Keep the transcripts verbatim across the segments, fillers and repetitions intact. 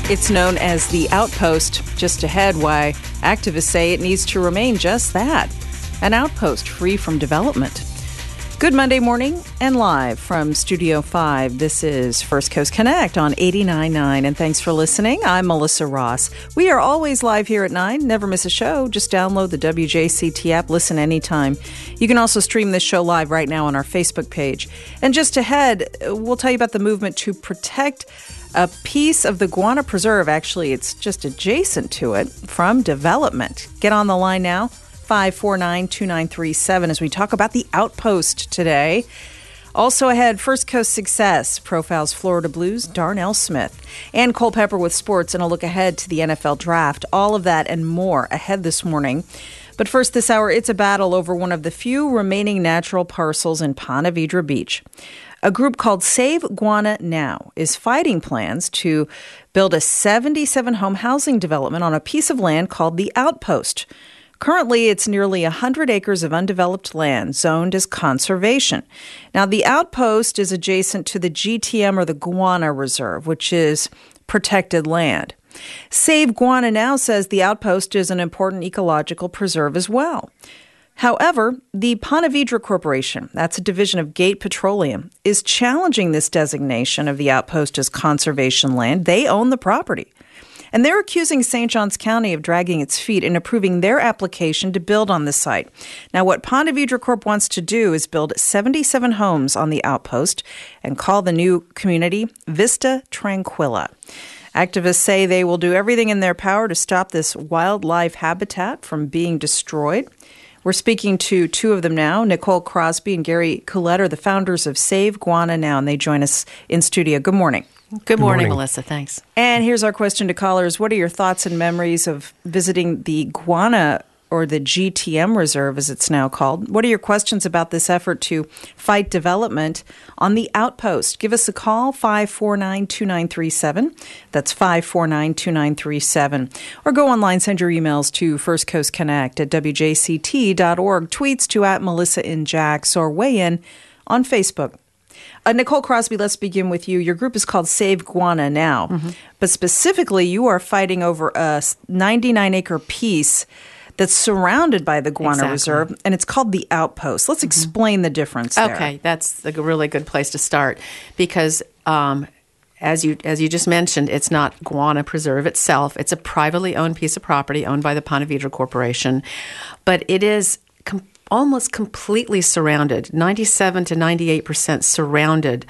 It's known as the outpost. Just ahead, why activists say it needs to remain just that, an outpost free from development. Good Monday morning and live from Studio five. This is First Coast Connect on eighty-nine point nine, and thanks for listening. I'm Melissa Ross. We are always live here at nine. Never miss a show. Just download the W J C T app. Listen anytime. You can also stream this show live right now on our Facebook page. And just ahead, we'll tell you about the movement to protect a piece of the Guana Preserve. Actually, it's just adjacent to it from development. Get on the line now. five four nine, two nine three seven as we talk about the outpost today. Also ahead, First Coast Success profiles Florida Blues Darnell Smith, and Culpepper with sports and a look ahead to the N F L draft. All of that and more ahead this morning. But first this hour, it's a battle over one of the few remaining natural parcels in Ponte Vedra Beach. A group called Save Guana Now is fighting plans to build a seventy-seven home housing development on a piece of land called the Outpost. Currently, it's nearly one hundred acres of undeveloped land zoned as conservation. Now, the Outpost is adjacent to the G T M, or the Guana Reserve, which is protected land. Save Guana Now says the Outpost is an important ecological preserve as well. However, the Ponte Vedra Corporation, that's a division of Gate Petroleum, is challenging this designation of the Outpost as conservation land. They own the property. And they're accusing Saint Johns County of dragging its feet in approving their application to build on the site. Now, what Ponte Vedra Corp wants to do is build seventy-seven homes on the Outpost and call the new community Vista Tranquila. Activists say they will do everything in their power to stop this wildlife habitat from being destroyed. We're speaking to two of them now. Nicole Crosby and Gary Collette are the founders of Save Guana Now, and they join us in studio. Good morning. Good, Good morning, morning, Melissa. Thanks. And here's our question to callers. What are your thoughts and memories of visiting the Guana, or the G T M Reserve, as it's now called? What are your questions about this effort to fight development on the Outpost? Give us a call, five four nine, two nine three seven. That's five four nine, two nine three seven. Or go online, send your emails to First Coast Connect at W J C T dot org, tweets to at Melissa in Jax, or weigh in on Facebook. Uh, Nicole Crosby, let's begin with you. Your group is called Save Guana Now, mm-hmm. but specifically you are fighting over a ninety-nine acre piece that's surrounded by the Guana exactly. Reserve, and it's called the Outpost. Let's mm-hmm. explain the difference there. Okay, that's a really good place to start because um, as you as you just mentioned, it's not Guana Preserve itself. It's a privately owned piece of property owned by the Ponte Vedra Corporation, but it is com- almost completely surrounded, ninety-seven to ninety-eight percent surrounded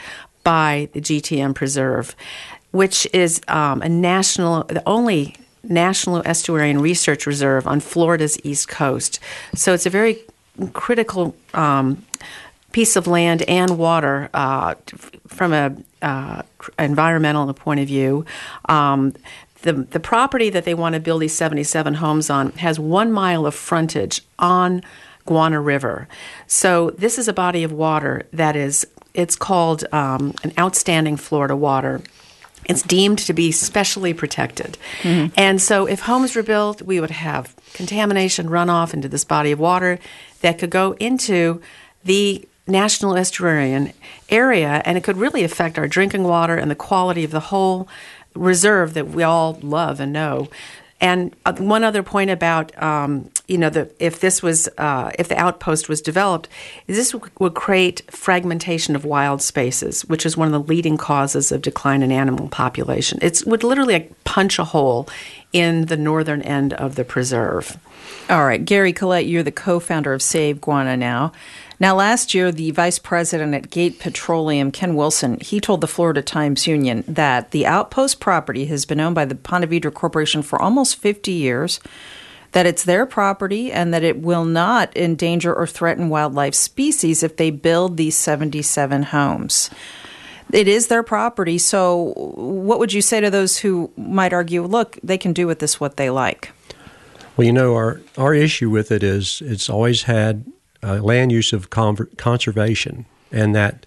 by the G T M Preserve, which is um, a national, the only National Estuarine Research Reserve on Florida's East Coast. So it's a very critical um, piece of land and water uh, from a uh, environmental point of view. Um, the the property that they want to build these seventy-seven homes on has one mile of frontage on Guana River. So this is a body of water that is, it's called um, an outstanding Florida water. It's deemed to be specially protected. Mm-hmm. And so if homes were built, we would have contamination runoff into this body of water that could go into the National Estuarine area, and it could really affect our drinking water and the quality of the whole reserve that we all love and know. And uh, one other point about, um, you know, the, if this was, uh, if the Outpost was developed, is this w- would create fragmentation of wild spaces, which is one of the leading causes of decline in animal population. It would literally like, punch a hole in the northern end of the preserve. All right. Gary Collette, you're the co-founder of Save Guana Now. Now, last year, the vice president at Gate Petroleum, Ken Wilson, he told the Florida Times-Union that the Outpost property has been owned by the Ponte Vedra Corporation for almost fifty years, that it's their property, and that it will not endanger or threaten wildlife species if they build these seventy-seven homes. It is their property, so what would you say to those who might argue, look, they can do with this what they like? Well, you know, our, our issue with it is it's always had Uh, land use of conver- conservation, and that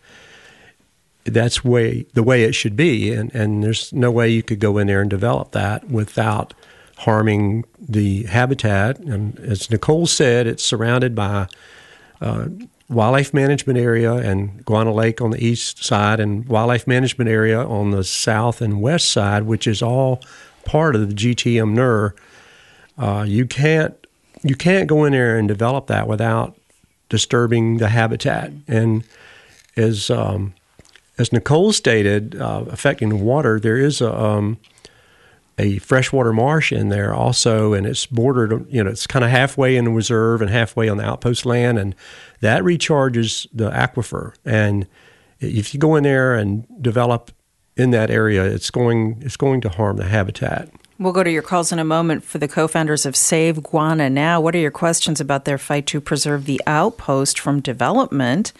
that's way the way it should be, and, and there's no way you could go in there and develop that without harming the habitat. And as Nicole said, it's surrounded by uh, wildlife management area and Guana Lake on the east side and wildlife management area on the south and west side, which is all part of the G T M N U R, uh, you can't you can't go in there and develop that without disturbing the habitat. And as um, as Nicole stated, uh, affecting water, there is a um, a freshwater marsh in there also, and it's bordered, you know, it's kind of halfway in the reserve and halfway on the outpost land, and that recharges the aquifer. And if you go in there and develop in that area, it's going it's going to harm the habitat. We'll go to your calls in a moment. For the co-founders of Save Guana Now, what are your questions about their fight to preserve the outpost from development?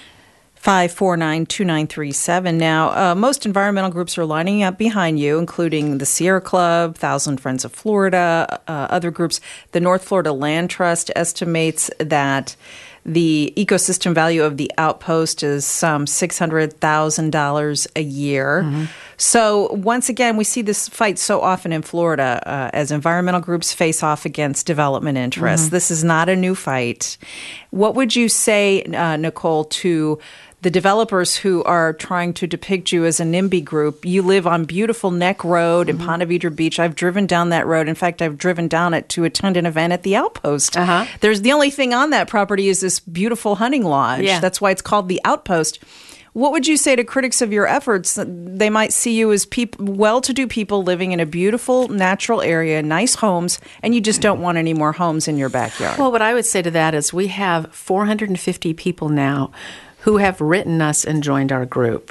five four nine, two nine three seven. Now, uh, most environmental groups are lining up behind you, including the Sierra Club, Thousand Friends of Florida, uh, other groups. The North Florida Land Trust estimates that the ecosystem value of the outpost is some six hundred thousand dollars a year. Mm-hmm. So once again, we see this fight so often in Florida uh, as environmental groups face off against development interests. Mm-hmm. This is not a new fight. What would you say, uh, Nicole, to the developers who are trying to depict you as a NIMBY group? You live on beautiful Neck Road in mm-hmm. Ponte Vedra Beach. I've driven down that road. In fact, I've driven down it to attend an event at the Outpost. Uh-huh. There's the only thing on that property is this beautiful hunting lodge. Yeah. That's why it's called the Outpost. What would you say to critics of your efforts? They might see you as peop- well-to-do people living in a beautiful, natural area, nice homes, and you just don't want any more homes in your backyard. Well, what I would say to that is we have four hundred fifty people now who have written us and joined our group.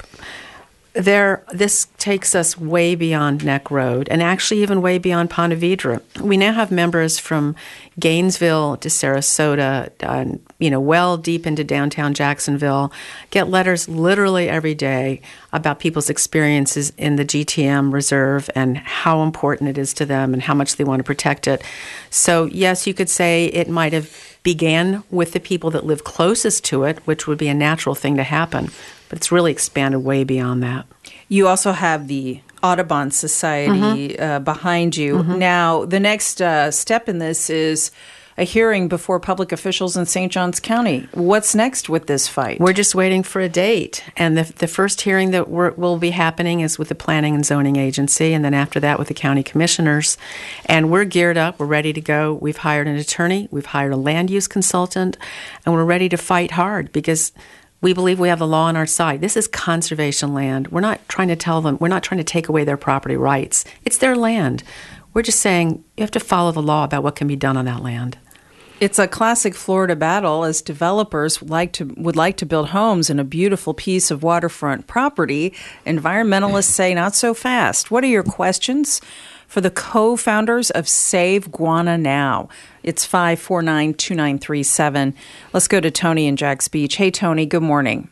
There, this takes us way beyond Neck Road and actually even way beyond Ponte Vedra. We now have members from Gainesville to Sarasota, uh, you know, well deep into downtown Jacksonville, get letters literally every day about people's experiences in the G T M reserve and how important it is to them and how much they want to protect it. So, yes, you could say it might have began with the people that live closest to it, which would be a natural thing to happen. But it's really expanded way beyond that. You also have the Audubon Society mm-hmm. uh, behind you. Mm-hmm. Now, the next uh, step in this is a hearing before public officials in Saint Johns County. What's next with this fight? We're just waiting for a date. And the, the first hearing that we're, will be happening is with the Planning and Zoning Agency, and then after that with the county commissioners. And we're geared up. We're ready to go. We've hired an attorney. We've hired a land use consultant. And we're ready to fight hard because we believe we have the law on our side. This is conservation land. We're not trying to tell them, we're not trying to take away their property rights. It's their land. We're just saying you have to follow the law about what can be done on that land. It's a classic Florida battle as developers like to would like to build homes in a beautiful piece of waterfront property. Environmentalists say not so fast. What are your questions for the co-founders of Save Guana Now? It's five four nine, two nine three seven. Let's go to Tony in Jacks Beach. Hey, Tony, good morning.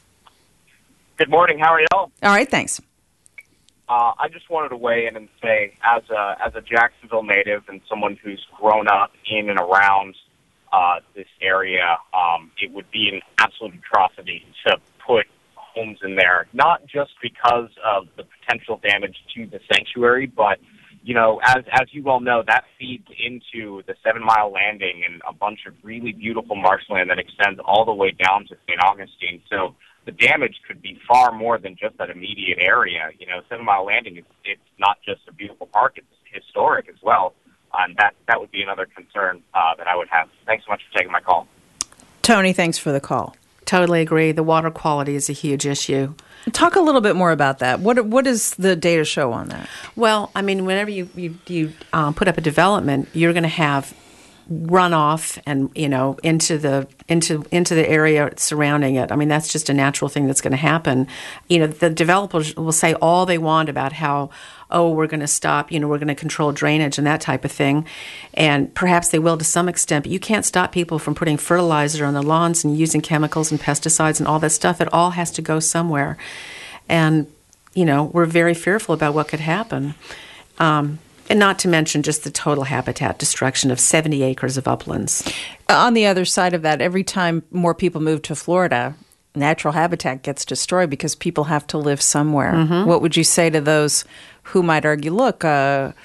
Good morning. How are y'all? All right, thanks. Uh, I just wanted to weigh in and say, as a as a Jacksonville native and someone who's grown up in and around uh, this area, um, it would be an absolute atrocity to put homes in there, not just because of the potential damage to the sanctuary, but you know, as as you well know, that feeds into the Seven Mile Landing and a bunch of really beautiful marshland that extends all the way down to Saint Augustine. So the damage could be far more than just that immediate area. You know, Seven Mile Landing, is, it's not just a beautiful park, it's historic as well. And that, that would be another concern uh, that I would have. Thanks so much for taking my call. Tony, thanks for the call. Totally agree. The water quality is a huge issue. Talk a little bit more about that. What what does the data show on that? Well, I mean, whenever you, you, you um, put up a development, you're going to have runoff and, you know, into the into into the area surrounding it. I mean, that's just a natural thing that's going to happen. You know, the developers will say all they want about how, oh, we're going to stop, you know, we're going to control drainage and that type of thing. And perhaps they will to some extent, but you can't stop people from putting fertilizer on their lawns and using chemicals and pesticides and all that stuff. It all has to go somewhere. And, you know, we're very fearful about what could happen. Um, And not to mention just the total habitat destruction of seventy acres of uplands. On the other side of that, every time more people move to Florida, natural habitat gets destroyed because people have to live somewhere. Mm-hmm. What would you say to those who might argue, look, uh,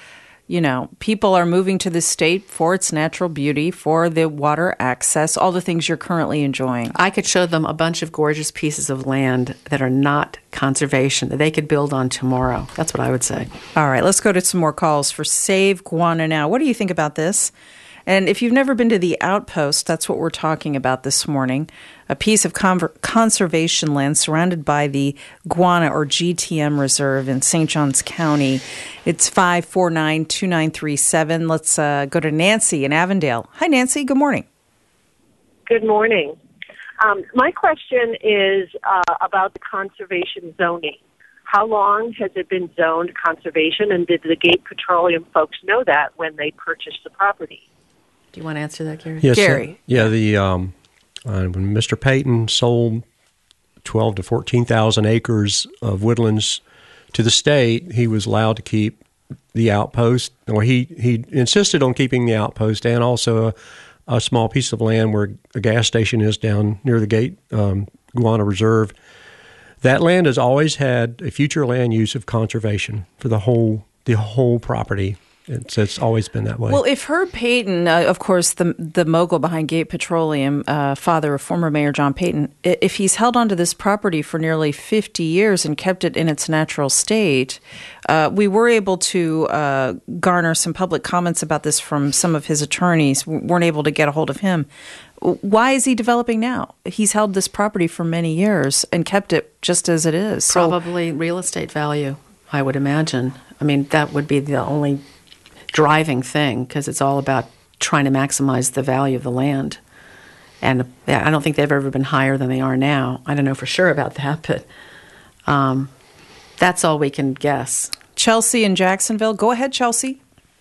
You know, people are moving to this state for its natural beauty, for the water access, all the things you're currently enjoying. I could show them a bunch of gorgeous pieces of land that are not conservation that they could build on tomorrow. That's what I would say. All right, let's go to some more calls for Save Guana Now. What do you think about this? And if you've never been to the Outpost, that's what we're talking about this morning, a piece of conver- conservation land surrounded by the Guana or G T M Reserve in Saint Johns County. It's five four nine, two nine three seven. Let's uh, go to Nancy in Avondale. Hi, Nancy. Good morning. Good morning. Um, my question is uh, about the conservation zoning. How long has it been zoned conservation, and did the Gate Petroleum folks know that when they purchased the property? Do you want to answer that, Gary? Yes, Gary. Uh, yeah, the um, uh, when Mister Payton sold twelve to fourteen thousand acres of woodlands to the state, he was allowed to keep the outpost. Or he he insisted on keeping the outpost and also a, a small piece of land where a gas station is down near the Gate um, Guana Reserve. That land has always had a future land use of conservation for the whole the whole property. It's, it's always been that way. Well, if Herb Payton, uh, of course, the the mogul behind Gate Petroleum, uh, father of former Mayor John Payton, if he's held onto this property for nearly fifty years and kept it in its natural state, uh, we were able to uh, garner some public comments about this from some of his attorneys. We weren't able to get a hold of him. Why is he developing now? He's held this property for many years and kept it just as it is. Probably so, real estate value, I would imagine. I mean, that would be the only driving thing, because it's all about trying to maximize the value of the land. And I don't think they've ever been higher than they are now. I don't know for sure about that, but um, that's all we can guess. Chelsea in Jacksonville. Go ahead, Chelsea.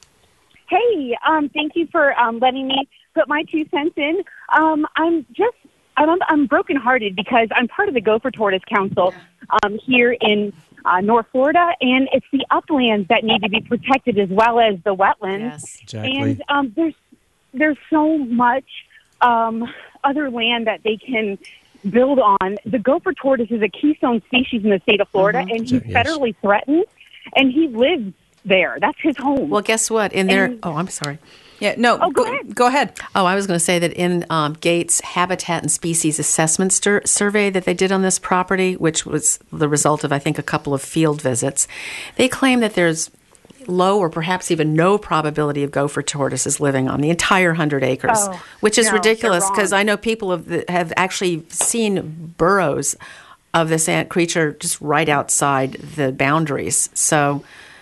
Hey, um, thank you for um, letting me put my two cents in. Um, I'm just, I'm, I'm brokenhearted because I'm part of the Gopher Tortoise Council um, here in Uh, North Florida, and it's the uplands that need to be protected as well as the wetlands. Yes, exactly. And um, there's there's so much um, other land that they can build on. The gopher tortoise is a keystone species in the state of Florida, mm-hmm. and he's Yes. federally threatened, and he lives there. That's his home. Well, guess what? In there, And- oh, I'm sorry. Yeah, no, Oh, go go, ahead. go ahead. Oh, I was going to say that in um, Gates' Habitat and Species Assessment stur- Survey that they did on this property, which was the result of, I think, a couple of field visits, they claim that there's low or perhaps even no probability of gopher tortoises living on the entire one hundred acres, Oh, which is no, ridiculous they're because wrong. I know people have, have actually seen burrows of this ant creature just right outside the boundaries. So...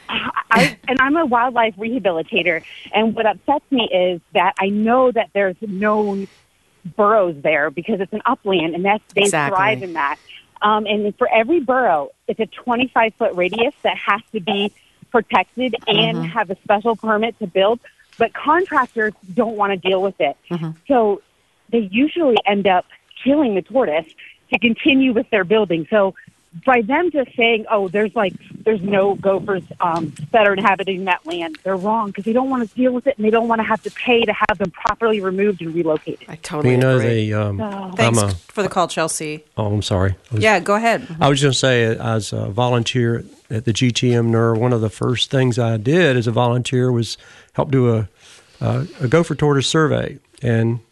I, and I'm a wildlife rehabilitator, and what upsets me is that I know that there's known burrows there because it's an upland, and that's they Exactly. thrive in that. Um, and for every burrow, it's a twenty-five foot radius that has to be protected and Mm-hmm. have a special permit to build. But contractors don't want to deal with it, Mm-hmm. so they usually end up killing the tortoise to continue with their building. So by them just saying, oh, there's like, there's no gophers um, that are inhabiting that land, they're wrong because they don't want to deal with it and they don't want to have to pay to have them properly removed and relocated. I totally you know, agree. they. Um, Oh. Thanks I'm a, for the call, Chelsea. oh, I'm sorry. I was- Yeah, go ahead. I was going to say, as a volunteer at the G T M N R, one of the first things I did as a volunteer was help do a, a, a gopher tortoise survey. And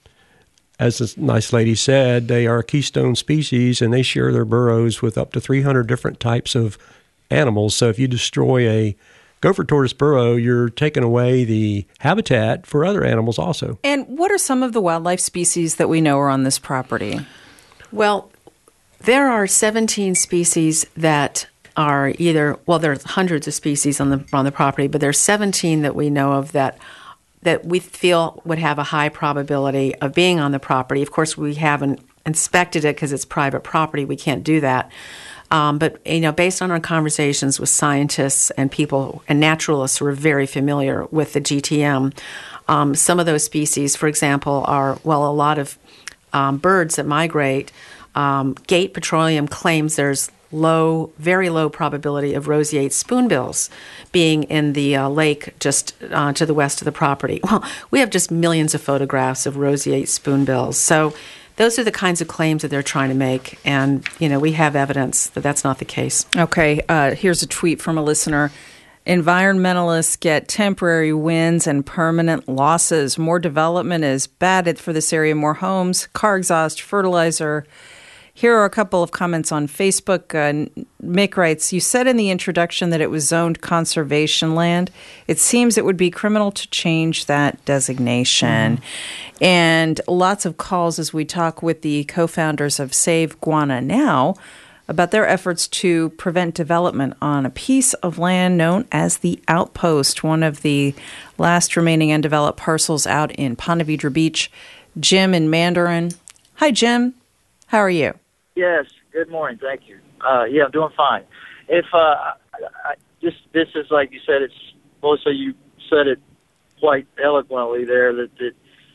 as this nice lady said, they are a keystone species, and they share their burrows with up to three hundred different types of animals. So if you destroy a gopher tortoise burrow, you're taking away the habitat for other animals also. And what are some of the wildlife species that we know are on this property? Well, there are seventeen species that are either, well, there's hundreds of species on the on the property, but there's seventeen that we know of that that we feel would have a high probability of being on the property. Of course, we haven't inspected it because it's private property. We can't do that. Um, but, you know, based on our conversations with scientists and people and naturalists who are very familiar with the G T M, um, some of those species, for example, are, well, a lot of um, birds that migrate. Um, Gate Petroleum claims there's low, very low probability of roseate spoonbills being in the uh, lake just uh, to the west of the property. Well, we have just millions of photographs of roseate spoonbills. So those are the kinds of claims that they're trying to make. And, you know, we have evidence that that's not the case. Okay, uh, here's a tweet from a listener. Environmentalists get temporary wins and permanent losses. More development is bad for this area, more homes, car exhaust, fertilizer. Here are a couple of comments on Facebook. Uh, Mick writes, you said in the introduction that it was zoned conservation land. It seems it would be criminal to change that designation. Mm-hmm. And lots of calls as we talk with the co-founders of Save Guana Now about their efforts to prevent development on a piece of land known as the Outpost, one of the last remaining undeveloped parcels out in Ponte Vedra Beach. Jim in Mandarin. Hi, Jim. How are you? Yes. Good morning. Thank you. Uh, yeah, I'm doing fine. If uh, I, I, this this is like you said, it's Melissa. You said it quite eloquently there. That, that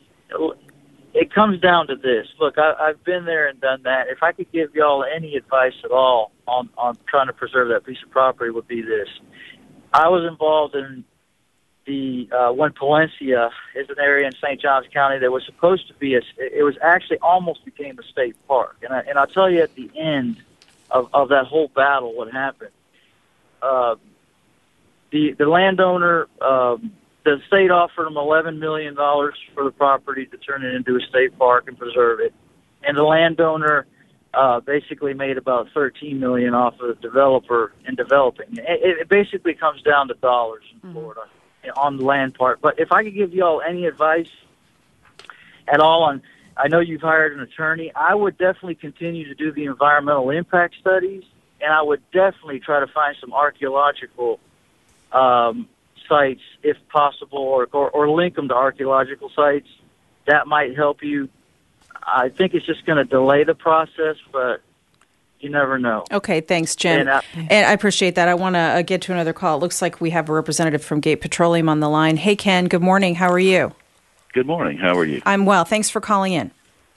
it comes down to this. Look, I, I've been there and done that. If I could give y'all any advice at all on on trying to preserve that piece of property, it would be this. I was involved in the uh, when Palencia is an area in Saint Johns County that was supposed to be a, it was actually almost became a state park. And I, and I'll tell you at the end of, of that whole battle what happened. Uh, the the landowner, um, the state offered him eleven million dollars for the property to turn it into a state park and preserve it, and the landowner uh, basically made about thirteen million dollars off of the developer in developing. It, it basically comes down to dollars in mm-hmm. Florida on the land part. But if I could give y'all any advice at all on, I know you've hired an attorney, I would definitely continue to do the environmental impact studies, and I would definitely try to find some archaeological um, sites if possible, or, or, or link them to archaeological sites. That might help you. I think it's just going to delay the process, but you never know. Okay, thanks, Jim. And, uh, and I appreciate that. I want to uh, get to another call. It looks like we have a representative from Gate Petroleum on the line. Hey, Ken, good morning. How are you? Good morning. How are you? I'm well. Thanks for calling in.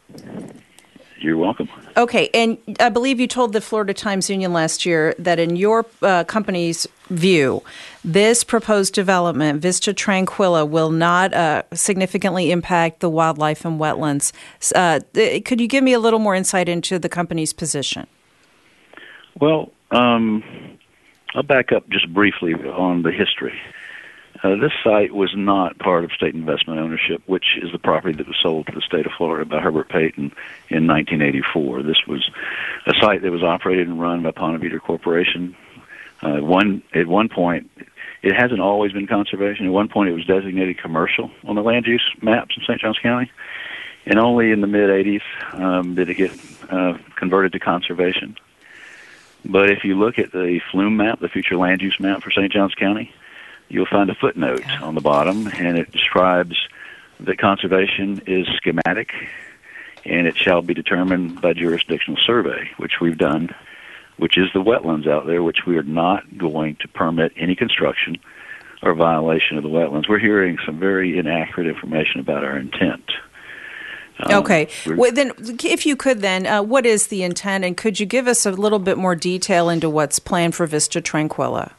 You're welcome. Okay, and I believe you told the Florida Times Union last year that in your uh, company's view, this proposed development, Vista Tranquilla, will not uh, significantly impact the wildlife and wetlands. Uh, th- could you give me a little more insight into the company's position? Well, um, I'll back up just briefly on the history. Uh, this site was not part of state investment ownership, which is the property that was sold to the state of Florida by Herbert Payton in nineteen eighty-four. This was a site that was operated and run by Ponte Vedra Corporation. Uh, one at one point, it hasn't always been conservation. At one point, it was designated commercial on the land use maps in Saint Johns County, and only in the mid-eighties um, did it get uh, converted to conservation. But if you look at the Flume map, the future land use map for Saint Johns County, you'll find a footnote okay. on the bottom, and it describes that conservation is schematic, and it shall be determined by jurisdictional survey, which we've done, which is the wetlands out there, which we are not going to permit any construction or violation of the wetlands. We're hearing some very inaccurate information about our intent. Um, okay. Well, then, if you could then, uh, what is the intent, and could you give us a little bit more detail into what's planned for Vista Tranquilla?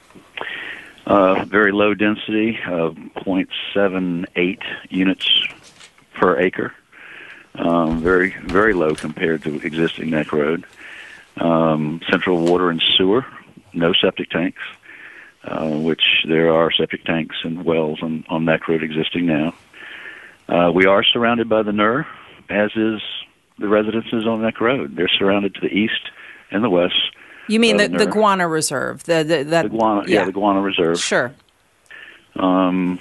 Uh, very low density, uh, zero point seven eight units per acre. Um, very, very low compared to existing Neck Road. Um, central water and sewer, no septic tanks, uh, which there are septic tanks and wells on, on Neck Road existing now. Uh, we are surrounded by the N R, as is the residences on Neck Road. They're surrounded to the east and the west. You mean the, the Guana Reserve? The, the, that, the Guana, yeah. yeah, the Guana Reserve. Sure. Um,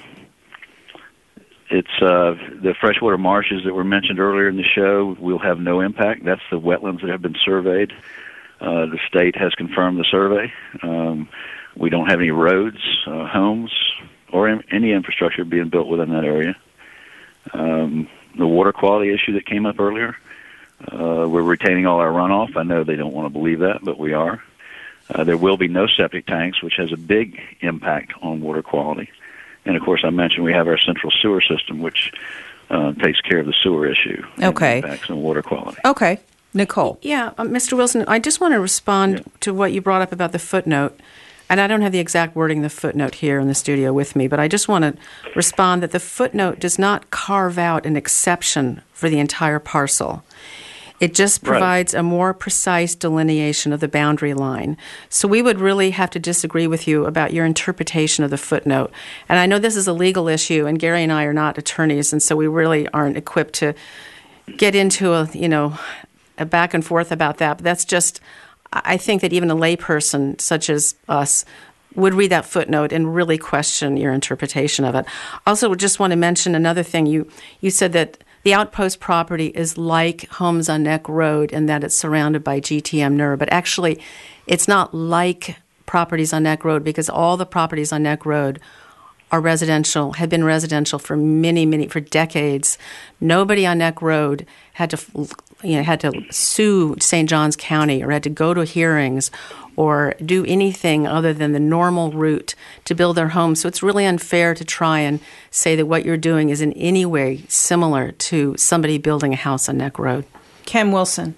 it's uh, the freshwater marshes that were mentioned earlier in the show will have no impact. That's the wetlands that have been surveyed. Uh, the state has confirmed the survey. Um, we don't have any roads, uh, homes, or in, any infrastructure being built within that area. Um, the water quality issue that came up earlier, uh, we're retaining all our runoff. I know they don't want to believe that, but we are. Uh, there will be no septic tanks, which has a big impact on water quality. And, of course, I mentioned we have our central sewer system, which uh, takes care of the sewer issue. Okay. And impacts on water quality. Okay. Nicole. Yeah, uh, Mister Wilson, I just want to respond yeah. to what you brought up about the footnote. And I don't have the exact wording of the footnote here in the studio with me, but I just want to respond that the footnote does not carve out an exception for the entire parcel. It just provides right. a more precise delineation of the boundary line. So we would really have to disagree with you about your interpretation of the footnote. And I know this is a legal issue, and Gary and I are not attorneys, and so we really aren't equipped to get into a, you know, a back and forth about that. But that's just, I think that even a layperson such as us would read that footnote and really question your interpretation of it. Also, just want to mention another thing. You you said that the outpost property is like homes on Neck Road and that it's surrounded by G T M N R, but actually it's not like properties on Neck Road, because all the properties on Neck Road are residential, have been residential for many, many, for decades. Nobody on Neck Road had to, you know, had to sue Saint Johns County or had to go to hearings or do anything other than the normal route to build their home. So it's really unfair to try and say that what you're doing is in any way similar to somebody building a house on Neck Road. Ken Wilson.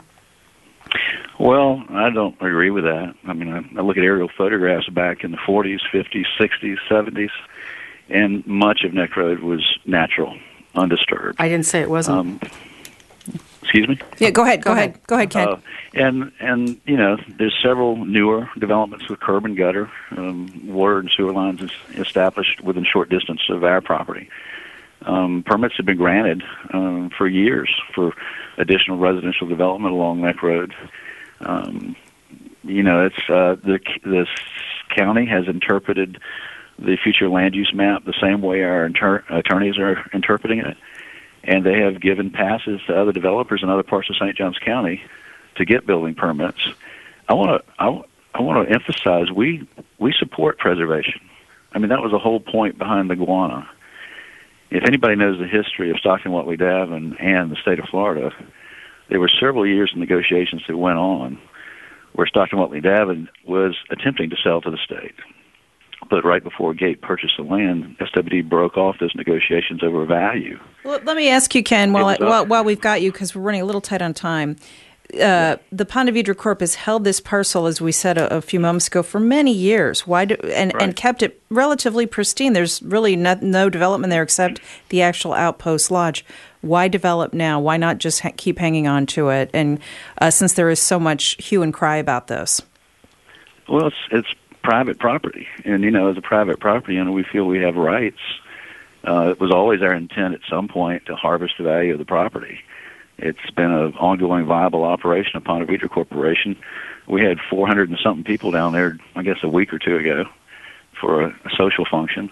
Well, I don't agree with that. I mean, I, I look at aerial photographs back in the forties, fifties, sixties, seventies, and much of Neck Road was natural, undisturbed. I didn't say it wasn't. Um, excuse me? Yeah, go ahead, go, go ahead. ahead. Go ahead, Ken. Uh, and, and, you know, there's several newer developments with curb and gutter, um, water and sewer lines is established within short distance of our property. Um, permits have been granted um, for years for additional residential development along Neck Road. Um, you know, it's uh, the the county has interpreted the future land use map the same way our inter- attorneys are interpreting it, and they have given passes to other developers in other parts of Saint Johns County to get building permits. I want to I, I want to emphasize we we support preservation. I mean, that was the whole point behind the guana. If anybody knows the history of Stockton-Watley-Dav and, and the state of Florida, there were several years of negotiations that went on where Stockton-Watley-Dav was attempting to sell to the state. But right before GATE purchased the land, S W D broke off those negotiations over value. Well, let me ask you, Ken, while, I, while, while we've got you, because we're running a little tight on time. Uh, the Ponte Vedra Corp has held this parcel, as we said a, a few moments ago, for many years. Why do, and, right. and kept it relatively pristine. There's really no, no development there except the actual outpost lodge. Why develop now? Why not just ha- keep hanging on to it? And uh, since there is so much hue and cry about this. Well, it's it's private property, and you know, as a private property owner, we feel we have rights. Uh, it was always our intent at some point to harvest the value of the property. It's been an ongoing viable operation of Ponte Vedra Corporation. We had four hundred and something people down there, I guess, a week or two ago for a, a social function.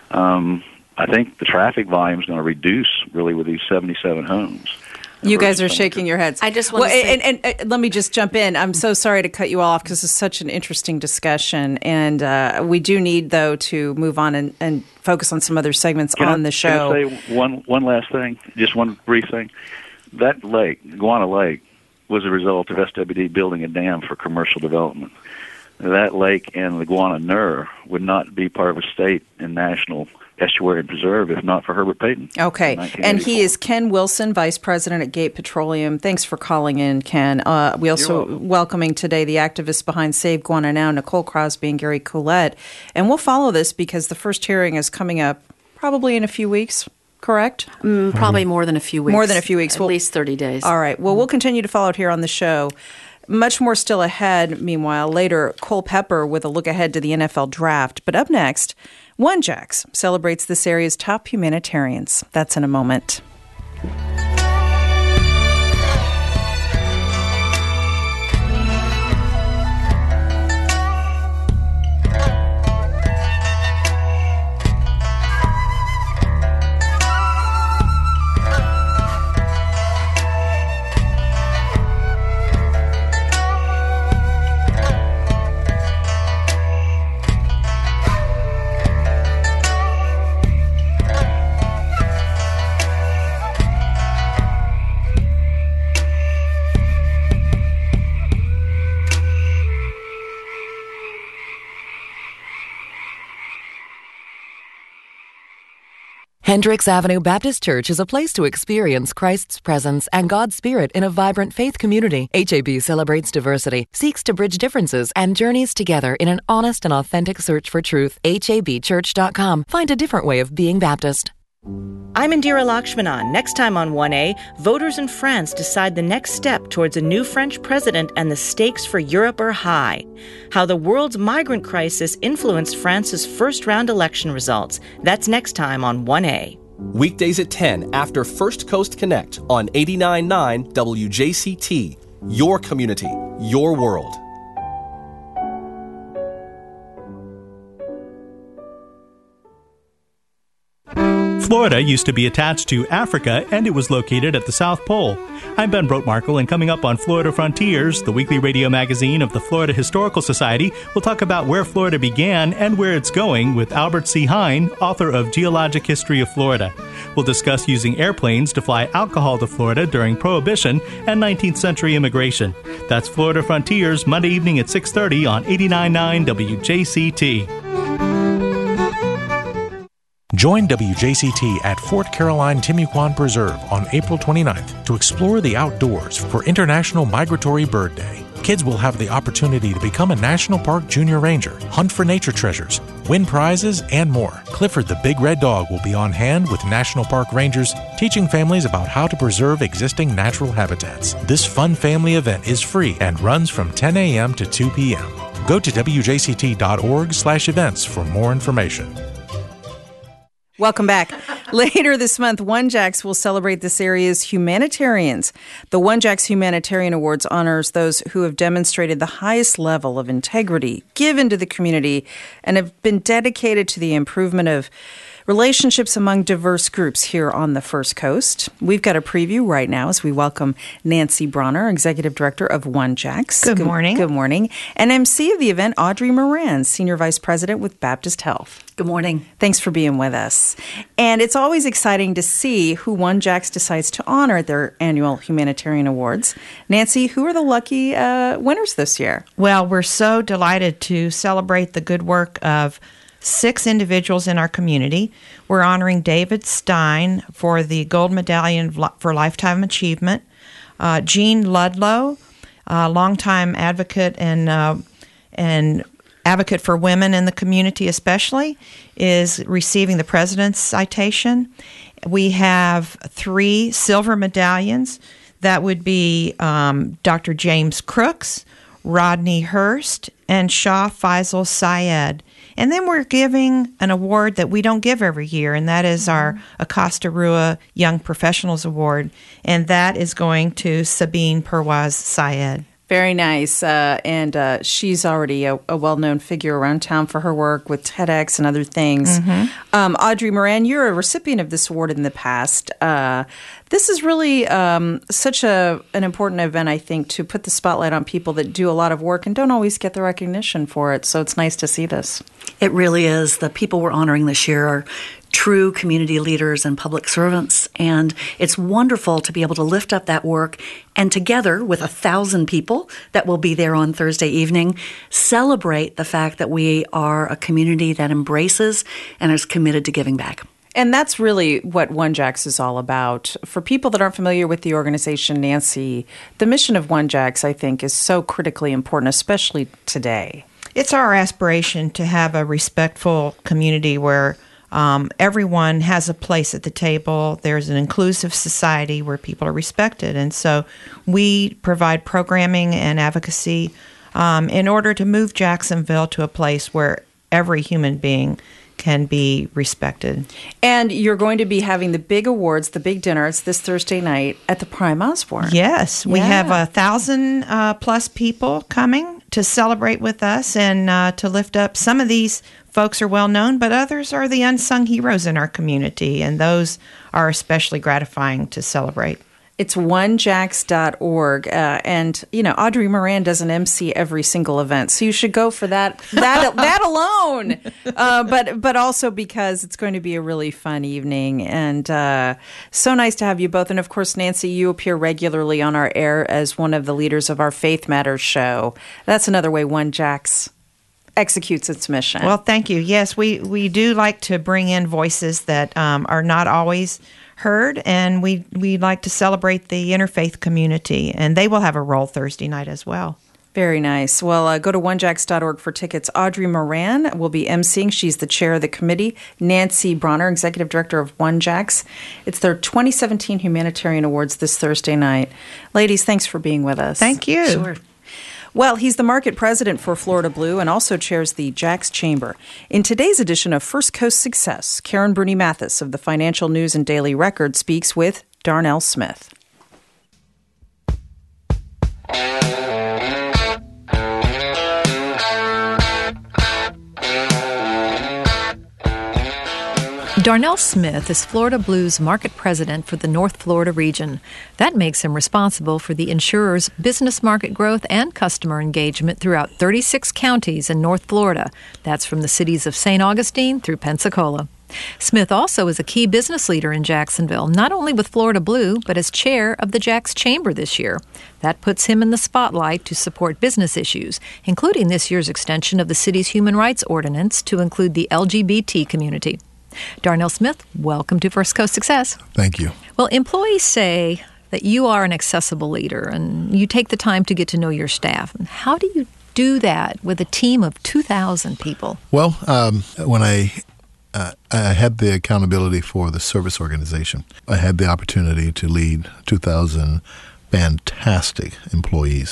Um, I think the traffic volume is going to reduce, really, with these seventy-seven homes. You guys are shaking your heads. I just want well, to say... and, and, and let me just jump in. I'm so sorry to cut you off because it's such an interesting discussion. And uh, we do need, though, to move on and, and focus on some other segments can on I, the show. Can I say one, one last thing? Just one brief thing. That lake, Guana Lake, was a result of S W D building a dam for commercial development. That lake and the Guana N R would not be part of a state and national estuary preserve if not for Herbert Payton. Okay, and he is Ken Wilson, Vice President at GATE Petroleum. Thanks for calling in, Ken. Uh, we also welcoming today the activists behind Save Guana Now, Nicole Crosby and Gary Collette. And we'll follow this because the first hearing is coming up probably in a few weeks. Correct? Mm, probably more than a few weeks. More than a few weeks. At well, least thirty days. All right. Well, we'll continue to follow it here on the show. Much more still ahead. Meanwhile, later, Cole Pepper with a look ahead to the N F L draft. But up next, One Jacks celebrates this area's top humanitarians. That's in a moment. Hendricks Avenue Baptist Church is a place to experience Christ's presence and God's Spirit in a vibrant faith community. H A B celebrates diversity, seeks to bridge differences, and journeys together in an honest and authentic search for truth. H A B church dot com. Find a different way of being Baptist. I'm Indira Lakshmanan. Next time on one A, voters in France decide the next step towards a new French president and the stakes for Europe are high. How the world's migrant crisis influenced France's first-round election results. That's next time on one A. Weekdays at ten after First Coast Connect on eighty-nine point nine W J C T. Your community, your world. Florida used to be attached to Africa, and it was located at the South Pole. I'm Ben Brotemarkle, and coming up on Florida Frontiers, the weekly radio magazine of the Florida Historical Society, we'll talk about where Florida began and where it's going with Albert C. Hine, author of Geologic History of Florida. We'll discuss using airplanes to fly alcohol to Florida during Prohibition and nineteenth century immigration. That's Florida Frontiers, Monday evening at six thirty on eighty-nine point nine W J C T. Join W J C T at Fort Caroline Timucuan Preserve on April twenty-ninth to explore the outdoors for International Migratory Bird Day. Kids will have the opportunity to become a National Park Junior Ranger, hunt for nature treasures, win prizes, and more. Clifford the Big Red Dog will be on hand with National Park Rangers, teaching families about how to preserve existing natural habitats. This fun family event is free and runs from ten a.m. to two p.m. Go to W J C T dot org slash events for more information. Welcome back. Later this month, One Jacks will celebrate this area's humanitarians. The One Jacks Humanitarian Awards honors those who have demonstrated the highest level of integrity given to the community and have been dedicated to the improvement of relationships among diverse groups here on the First Coast. We've got a preview right now as we welcome Nancy Bronner, Executive Director of One Jacks. Good morning. Good, good morning. And M C of the event, Audrey Moran, Senior Vice President with Baptist Health. Good morning. Thanks for being with us. And it's always exciting to see who One Jacks decides to honor at their annual humanitarian awards. Nancy, who are the lucky uh, winners this year? Well, we're so delighted to celebrate the good work of six individuals in our community. We're honoring David Stein for the Gold Medallion for Lifetime Achievement. Uh, Jean Ludlow, a longtime advocate and uh, and advocate for women in the community especially, is receiving the President's Citation. We have three silver medallions. That would be um, Doctor James Crooks, Rodney Hurst, and Shah Faisal Syed. And then we're giving an award that we don't give every year, and that is our Acosta Rua Young Professionals Award, and that is going to Sabine Perwaz Syed. Very nice. Uh, and uh, she's already a, a well-known figure around town for her work with TEDx and other things. Mm-hmm. Um, Audrey Moran, you're a recipient of this award in the past. Uh, this is really um, such a an important event, I think, to put the spotlight on people that do a lot of work and don't always get the recognition for it. So it's nice to see this. It really is. The people we're honoring this year are true community leaders and public servants, and it's wonderful to be able to lift up that work and together with a thousand people that will be there on Thursday evening, celebrate the fact that we are a community that embraces and is committed to giving back. And that's really what One Jacks is all about. For people that aren't familiar with the organization, Nancy, the mission of One Jacks, I think, is so critically important, especially today. It's our aspiration to have a respectful community where Um, everyone has a place at the table. There's an inclusive society where people are respected. And so we provide programming and advocacy um, in order to move Jacksonville to a place where every human being can be respected. And you're going to be having the big awards, the big dinner. It's this Thursday night at the Prime Osborne. Yes. We yeah. have a thousand uh, plus people coming to celebrate with us and uh, to lift up. Some of these folks are well known, but others are the unsung heroes in our community, and those are especially gratifying to celebrate. It's one jacks dot org, uh, and you know Audrey Moran doesn't M C every single event, so you should go for that that that alone. Uh, but but also because it's going to be a really fun evening, and uh, so nice to have you both. And of course, Nancy, you appear regularly on our air as one of the leaders of our Faith Matters show. That's another way One Jacks executes its mission. Well, thank you. Yes, we we do like to bring in voices that um, are not always heard, and we we like to celebrate the interfaith community, and they will have a role Thursday night as well. Very nice. Well, uh, go to one jacks dot org for tickets. Audrey Moran will be emceeing. She's the chair of the committee. Nancy Bronner, executive director of One Jacks. It's their twenty seventeen Humanitarian Awards this Thursday night. Ladies, thanks for being with us. Thank you. Sure. Well, he's the market president for Florida Blue and also chairs the Jacks Chamber. In today's edition of First Coast Success, Karen Bruni Mathis of the Financial News and Daily Record speaks with Darnell Smith. Darnell Smith is Florida Blue's market president for the North Florida region. That makes him responsible for the insurer's business market growth and customer engagement throughout thirty-six counties in North Florida. That's from the cities of Saint Augustine through Pensacola. Smith also is a key business leader in Jacksonville, not only with Florida Blue, but as chair of the Jacks Chamber this year. That puts him in the spotlight to support business issues, including this year's extension of the city's human rights ordinance to include the L G B T community. Darnell Smith, welcome to First Coast Success. Thank you. Well, employees say that you are an accessible leader and you take the time to get to know your staff. How do you do that with a team of two thousand people? Well, um, when I uh, I had the accountability for the service organization, I had the opportunity to lead two thousand fantastic employees.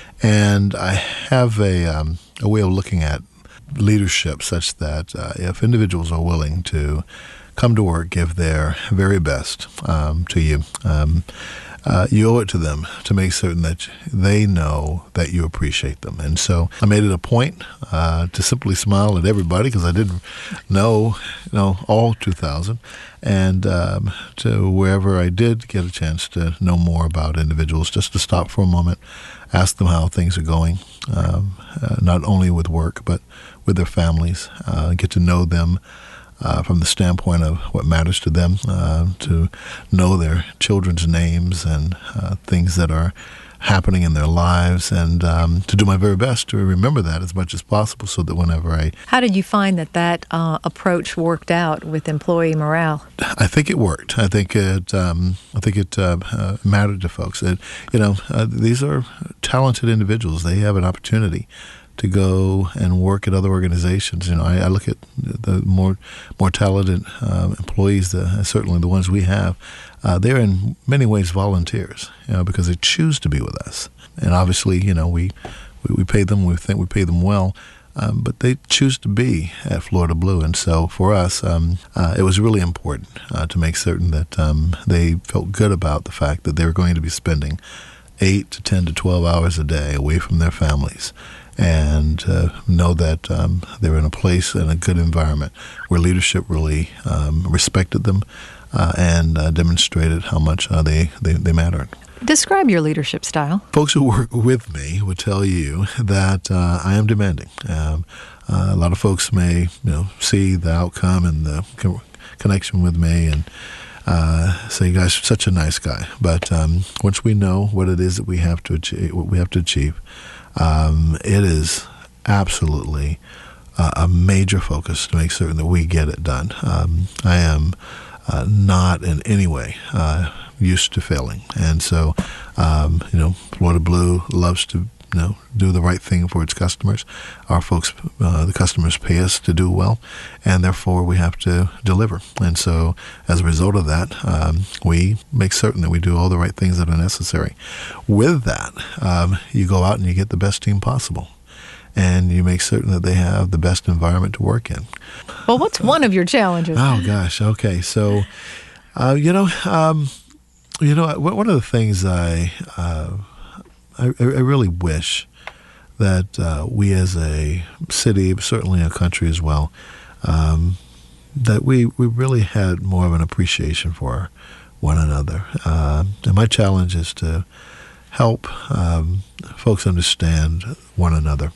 And I have a, um, a way of looking at leadership such that uh, if individuals are willing to come to work, give their very best um, to you, um, uh, you owe it to them to make certain that they know that you appreciate them. And so I made it a point uh, to simply smile at everybody because I didn't know, you know, all two thousand. And um, to wherever I did get a chance to know more about individuals, just to stop for a moment, ask them how things are going, um, uh, not only with work, but with their families, uh, get to know them uh, from the standpoint of what matters to them, uh, to know their children's names and uh, things that are happening in their lives, and um, to do my very best to remember that as much as possible so that whenever I... How did you find that that uh, approach worked out with employee morale? I think it worked. I think it. Um, I think it uh, uh, mattered to folks. It, you know, uh, these are talented individuals. They have an opportunity to go and work at other organizations. You know, I, I look at the more more talented uh, employees, the, certainly the ones we have. Uh, they're in many ways volunteers, you know, because they choose to be with us. And obviously, you know, we we, we pay them. We think we pay them well. Um, but they choose to be at Florida Blue. And so for us, um, uh, it was really important uh, to make certain that um, they felt good about the fact that they were going to be spending eight to ten to twelve hours a day away from their families, and uh, know that um, they're in a place in a good environment where leadership really um, respected them uh, and uh, demonstrated how much uh, they, they, they mattered. Describe your leadership style. Folks who work with me would tell you that uh, I am demanding. Um, uh, a lot of folks may, you know, see the outcome and the co- connection with me and uh, say, "You guys are such a nice guy." But um, once we know what it is that we have to achieve, what we have to achieve, um, it is absolutely uh, a major focus to make certain that we get it done. Um, I am uh, not in any way Uh, used to failing, and so um, you know, Florida Blue loves to, you know, do the right thing for its customers. Our folks, uh, the customers, pay us to do well, and therefore we have to deliver. And so, as a result of that, um, we make certain that we do all the right things that are necessary. With that, um, you go out and you get the best team possible, and you make certain that they have the best environment to work in. Well, what's one of your challenges? Oh gosh, okay, so uh, you know. Um, You know, one of the things I uh, I, I really wish that uh, we as a city, certainly a country as well, um, that we, we really had more of an appreciation for one another. Uh, and my challenge is to help um, folks understand one another.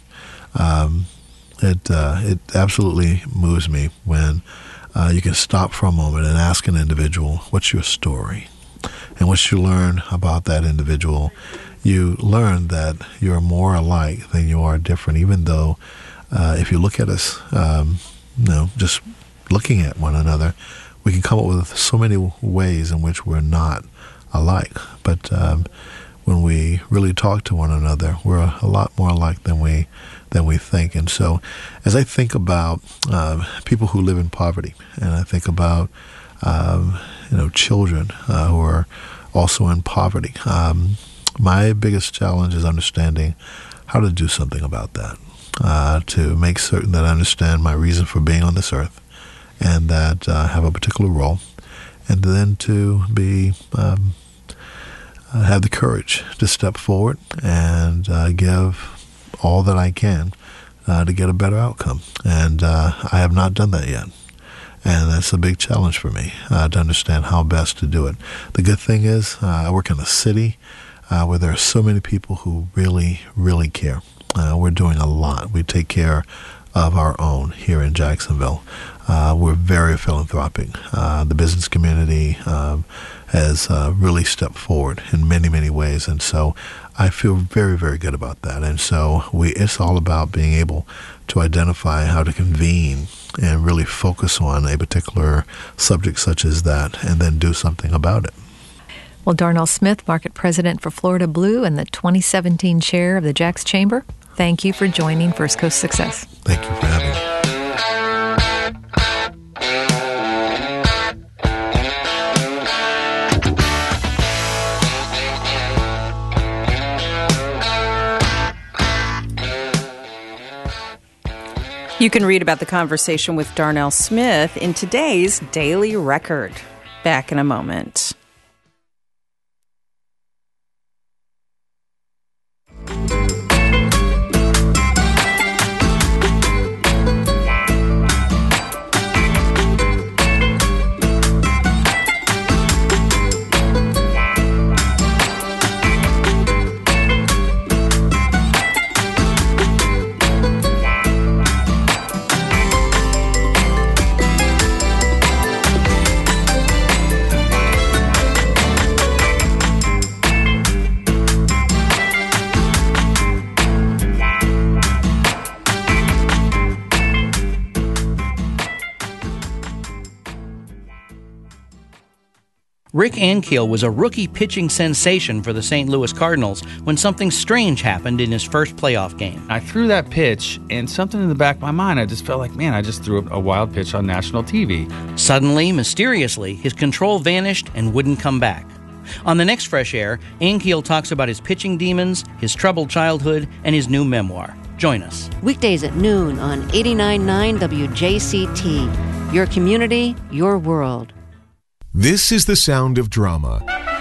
Um, it uh, it absolutely moves me when uh, you can stop for a moment and ask an individual, "What's your story?" And once you learn about that individual, you learn that you're more alike than you are different, even though uh, if you look at us, um, you know, just looking at one another, we can come up with so many ways in which we're not alike. But um, when we really talk to one another, we're a, a lot more alike than we than we think. And so, as I think about uh, people who live in poverty, and I think about um, you know children uh, who are also in poverty, um, my biggest challenge is understanding how to do something about that. Uh, to make certain that I understand my reason for being on this earth, and that I uh, have a particular role, and then to be um, uh, have the courage to step forward and uh, give all that I can uh, to get a better outcome. And uh, I have not done that yet. And that's a big challenge for me uh, to understand how best to do it. The good thing is uh, I work in a city uh, where there are so many people who really, really care. Uh, we're doing a lot. We take care of our own here in Jacksonville. Uh, we're very philanthropic. Uh, the business community um, has uh, really stepped forward in many, many ways, and so I feel very, very good about that. And so we, it's all about being able to identify how to convene and really focus on a particular subject such as that, and then do something about it. Well, Darnell Smith, Market President for Florida Blue and the twenty seventeen Chair of the Jacks Chamber, thank you for joining First Coast Success. Thank you for having me. You can read about the conversation with Darnell Smith in today's Daily Record. Back in a moment. Rick Ankiel was a rookie pitching sensation for the Saint Louis Cardinals when something strange happened in his first playoff game. I threw that pitch, and something in the back of my mind, I just felt like, man, I just threw a wild pitch on national T V. Suddenly, mysteriously, his control vanished and wouldn't come back. On the next Fresh Air, Ankiel talks about his pitching demons, his troubled childhood, and his new memoir. Join us. Weekdays at noon on eighty-nine point nine W J C T. Your community, your world. This is the sound of drama.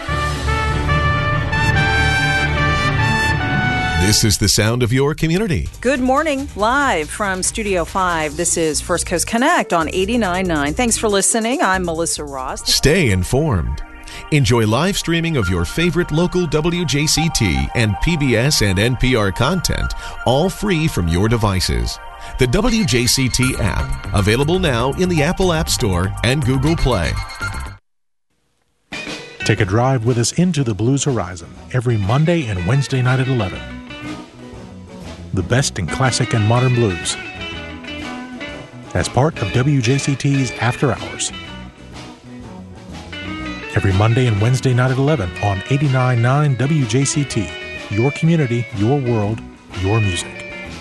This is the sound of your community. Good morning, live from Studio five. This is First Coast Connect on eighty-nine point nine. Thanks for listening. I'm Melissa Ross. Stay informed. Enjoy live streaming of your favorite local W J C T and P B S and N P R content, all free from your devices. The W J C T app, available now in the Apple App Store and Google Play. Take a drive with us into the blues horizon every Monday and Wednesday night at eleven. The best in classic and modern blues. As part of W J C T's After Hours. Every Monday and Wednesday night at eleven on eighty-nine point nine W J C T. Your community, your world, your music.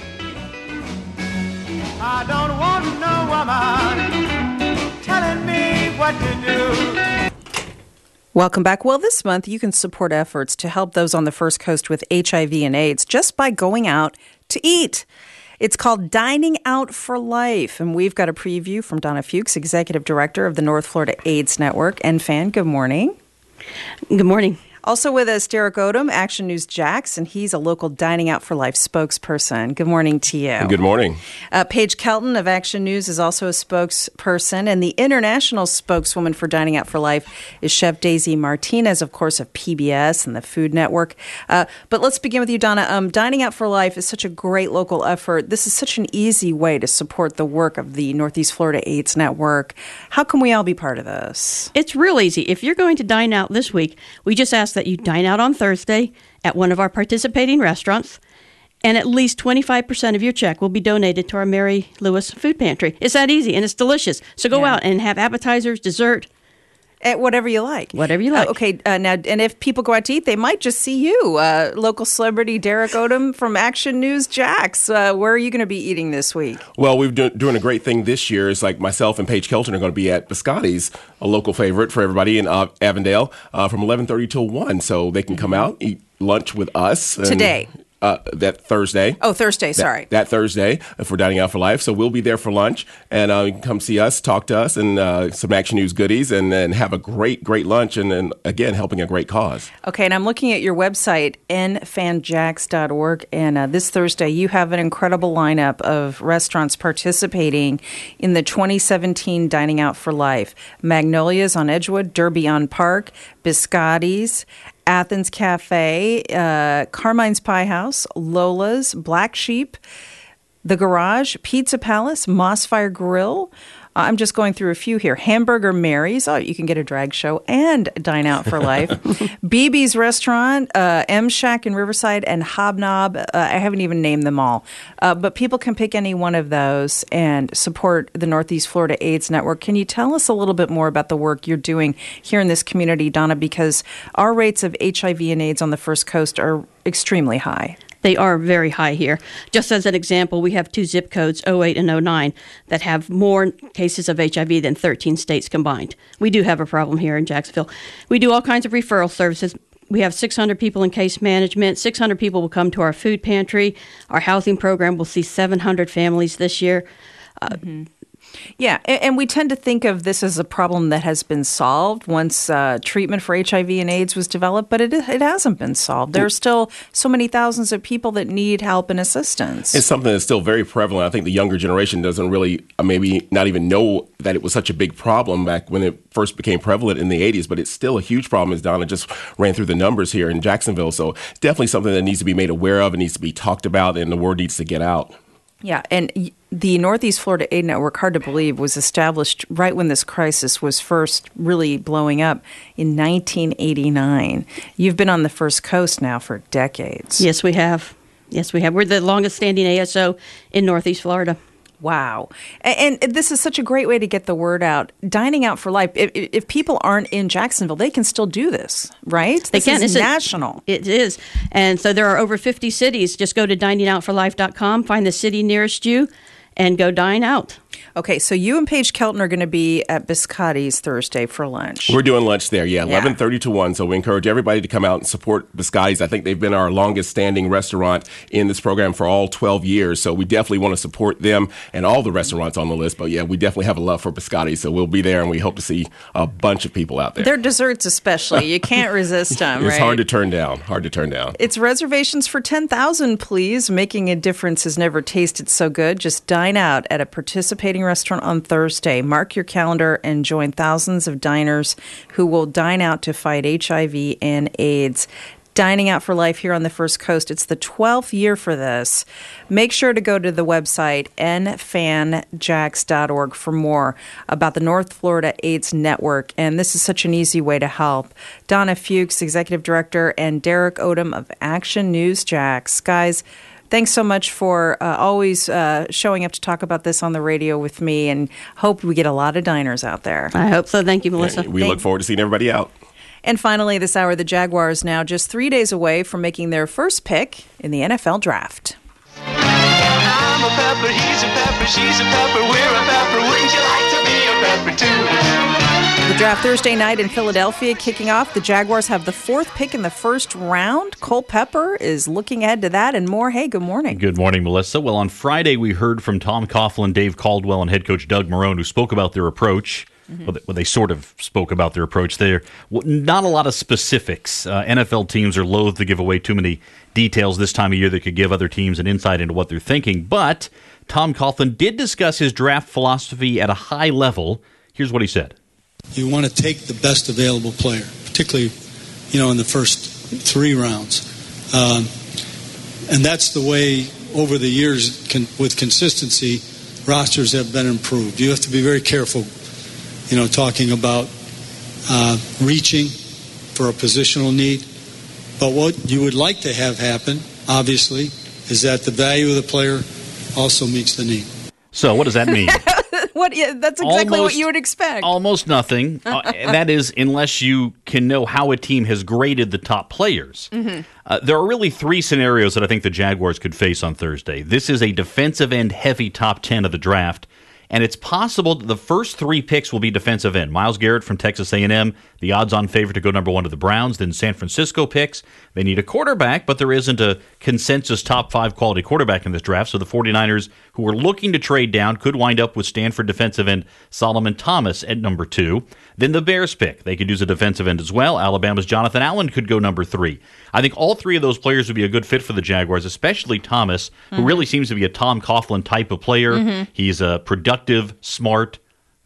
I don't want no woman telling me what to do. Welcome back. Well, this month you can support efforts to help those on the First Coast with H I V and AIDS just by going out to eat. It's called Dining Out for Life, and we've got a preview from Donna Fuchs, Executive Director of the North Florida AIDS Network. And Fan, good morning. Good morning. Also with us, Derek Odom, Action News Jax, and he's a local Dining Out for Life spokesperson. Good morning to you. Good morning. Uh, Paige Kelton of Action News is also a spokesperson, and the international spokeswoman for Dining Out for Life is Chef Daisy Martinez, of course, of P B S and the Food Network. Uh, but let's begin with you, Donna. Um, Dining Out for Life is such a great local effort. This is such an easy way to support the work of the Northeast Florida AIDS Network. How can we all be part of this? It's real easy. If you're going to dine out this week, we just ask that you dine out on Thursday at one of our participating restaurants, and at least twenty-five percent of your check will be donated to our Mary Lewis Food Pantry. It's that easy, and it's delicious. So go yeah. out and have appetizers, dessert, At whatever you like. Whatever you like. Uh, okay, uh, now, and if people go out to eat, they might just see you. Uh, local celebrity Derek Odom from Action News Jax. Uh, where are you going to be eating this week? Well, we're do- doing a great thing this year. It's like myself and Paige Kelton are going to be at Biscotti's, a local favorite for everybody in uh, Avondale, uh, from eleven thirty till one. So they can come out, eat lunch with us. And, Today. Uh, that Thursday. Oh, Thursday, That- sorry. That, Thursday for Dining Out for Life. So we'll be there for lunch, and uh, you can come see us, talk to us, and uh, some Action News goodies, and then have a great, great lunch, and then, again, helping a great cause. Okay, and I'm looking at your website, n fan jax dot org, and uh, this Thursday you have an incredible lineup of restaurants participating in the twenty seventeen Dining Out for Life. Magnolias on Edgewood, Derby on Park, Biscotti's, Athens Cafe, uh, Carmine's Pie House, Lola's, Black Sheep, The Garage, Pizza Palace, Mossfire Grill. Uh, I'm just going through a few here. Hamburger Mary's. Oh, you can get a drag show and dine out for life. B B's Restaurant, uh, M Shack in Riverside, and Hobnob. Uh, I haven't even named them all. Uh, but people can pick any one of those and support the Northeast Florida AIDS Network. Can you tell us a little bit more about the work you're doing here in this community, Donna? Because our rates of H I V and AIDS on the First Coast are extremely high. They are very high here. Just as an example, we have two zip codes, oh eight and oh nine, that have more cases of H I V than thirteen states combined. We do have a problem here in Jacksonville. We do all kinds of referral services. We have six hundred people in case management. six hundred people will come to our food pantry. Our housing program will see seven hundred families this year. Uh, mm-hmm. Yeah, and, and we tend to think of this as a problem that has been solved once uh, treatment for H I V and AIDS was developed, but it it hasn't been solved. There are still so many thousands of people that need help and assistance. It's something that's still very prevalent. I think the younger generation doesn't really, uh, maybe not even know that it was such a big problem back when it first became prevalent in the eighties, but it's still a huge problem, as Donna just ran through the numbers here in Jacksonville. So it's definitely something that needs to be made aware of, and needs to be talked about, and the word needs to get out. Yeah, and the Northeast Florida AIDS Network, hard to believe, was established right when this crisis was first really blowing up in nineteen eighty-nine. You've been on the First Coast now for decades. Yes, we have. Yes, we have. We're the longest standing A S O in Northeast Florida. Wow. And, and this is such a great way to get the word out. Dining Out for Life, if, if people aren't in Jacksonville, they can still do this, right? They this can. is it's national. A, it is. And so there are over fifty cities. Just go to dining out for life dot com, find the city nearest you, and go dine out. Okay, so you and Paige Kelton are going to be at Biscotti's Thursday for lunch. We're doing lunch there, yeah, Yeah. eleven thirty to one. So we encourage everybody to come out and support Biscotti's. I think they've been our longest standing restaurant in this program for all twelve years. So we definitely want to support them and all the restaurants on the list. But yeah, we definitely have a love for Biscotti's. So we'll be there, and we hope to see a bunch of people out there. Their desserts especially. You can't resist them, It's right? hard to turn down. Hard to turn down. It's reservations for ten thousand, please. Making a difference has never tasted so good. Just dine out at a participating restaurant on Thursday. Mark your calendar and join thousands of diners who will dine out to fight H I V and AIDS. Dining Out for Life here on the First Coast. It's the twelfth year for this. Make sure to go to the website n fan jax dot org for more about the North Florida AIDS Network. And this is such an easy way to help. Donna Fuchs, Executive Director, and Derek Odom of Action News Jax. Guys, thanks so much for uh, always uh, showing up to talk about this on the radio with me, and hope we get a lot of diners out there. I hope so. Thank you, Melissa. Yeah, we Thank- look forward to seeing everybody out. And finally, this hour, the Jaguars now just three days away from making their first pick in the N F L Draft. I'm a pepper, he's a pepper, she's a pepper, we're a pepper. Wouldn't you like to be a pepper too? The draft Thursday night in Philadelphia kicking off. The Jaguars have the fourth pick in the first round. Cole Pepper is looking ahead to that and more. Hey, good morning. Good morning, Melissa. Well, on Friday, we heard from Tom Coughlin, Dave Caldwell, and head coach Doug Marrone, who spoke about their approach. Mm-hmm. Well, they, well, they sort of spoke about their approach there. Well, not a lot of specifics. Uh, N F L teams are loath to give away too many details this time of year that could give other teams an insight into what they're thinking. But Tom Coughlin did discuss his draft philosophy at a high level. Here's what he said. You want to take the best available player, particularly, you know, in the first three rounds. Um, and that's the way, over the years, con- with consistency, rosters have been improved. You have to be very careful, you know, talking about uh, reaching for a positional need. But what you would like to have happen, obviously, is that the value of the player also meets the need. So what does that mean? what? Yeah, that's exactly Almost- what you would expect. Almost nothing. uh, that is, unless you can know how a team has graded the top players. Mhm. Uh, there are really three scenarios that I think the Jaguars could face on Thursday. This is a defensive end heavy top ten of the draft, and it's possible that the first three picks will be defensive end. Myles Garrett from Texas A and M, the odds-on favorite to go number one to the Browns. Then San Francisco picks. They need a quarterback, but there isn't a consensus top five quality quarterback in this draft, so the 49ers, who are looking to trade down, could wind up with Stanford defensive end Solomon Thomas at number two. Then the Bears pick. They could use a defensive end as well. Alabama's Jonathan Allen could go number three. I think all three of those players would be a good fit for the Jaguars, especially Thomas, who Mhm. really seems to be a Tom Coughlin type of player. Mhm. He's a productive, smart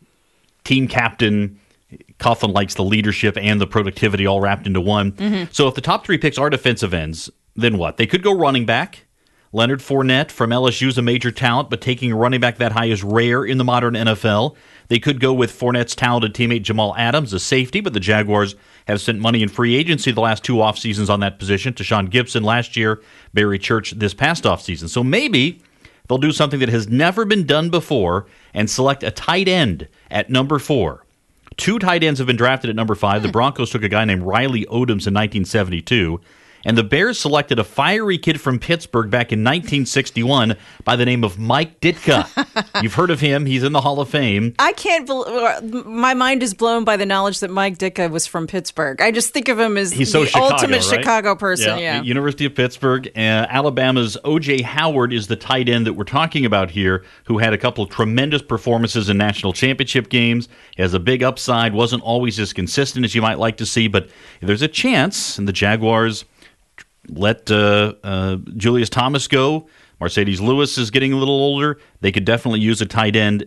team captain. Coughlin likes the leadership and the productivity all wrapped into one. Mhm. So if the top three picks are defensive ends, then what? They could go running back. Leonard Fournette from L S U is a major talent, but taking a running back that high is rare in the modern N F L. They could go with Fournette's talented teammate Jamal Adams, a safety, but the Jaguars have spent money in free agency the last two off seasons on that position. Tashawn Gibson last year, Barry Church this past offseason. So maybe they'll do something that has never been done before and select a tight end at number four. Two tight ends have been drafted at number five. The Broncos took a guy named Riley Odoms in nineteen seventy-two. And the Bears selected a fiery kid from Pittsburgh back in nineteen sixty-one by the name of Mike Ditka. You've heard of him. He's in the Hall of Fame. I can't believe my mind is blown by the knowledge that Mike Ditka was from Pittsburgh. I just think of him as He's so the Chicago, ultimate right? Chicago person. Yeah. University of Pittsburgh. Uh, Alabama's O J Howard is the tight end that we're talking about here, who had a couple of tremendous performances in national championship games. He has a big upside, wasn't always as consistent as you might like to see, but there's a chance, and the Jaguars let uh, uh, Julius Thomas go. Mercedes Lewis is getting a little older. They could definitely use a tight end.